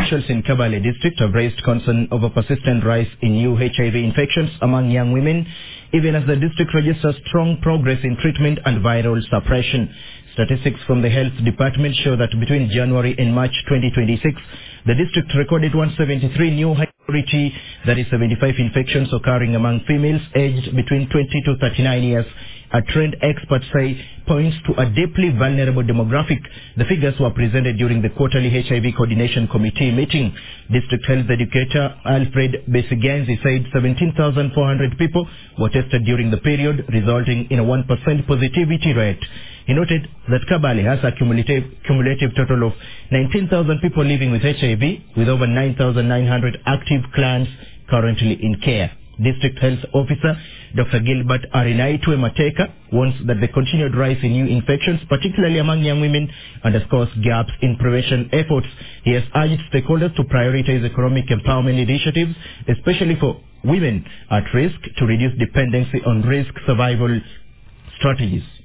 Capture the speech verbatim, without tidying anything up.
officials in Kabale district have raised concern over persistent rise in new H I V infections among young women, even as the district registers strong progress in treatment and viral suppression. Statistics from the health department show that between January and March twenty twenty-six, the district recorded one hundred seventy-three new high priority, that is seventy-five infections occurring among females aged between twenty to thirty-nine years. A trend experts say points to a deeply vulnerable demographic. The figures were presented during the quarterly H I V Coordination Committee meeting. District Health Educator Alfred Besiganzi said seventeen thousand four hundred people were tested during the period, resulting in a one percent positivity rate. He noted that Kabale has a cumulative, cumulative total of nineteen thousand people living with H I V, with over nine thousand nine hundred active clients currently in care. District Health Officer Doctor Gilbert Arinaitwe Mateka warns that the continued rise in new infections, particularly among young women, underscores gaps in prevention efforts. He has urged stakeholders to prioritize economic empowerment initiatives, especially for women at risk, to reduce dependency on risk survival strategies.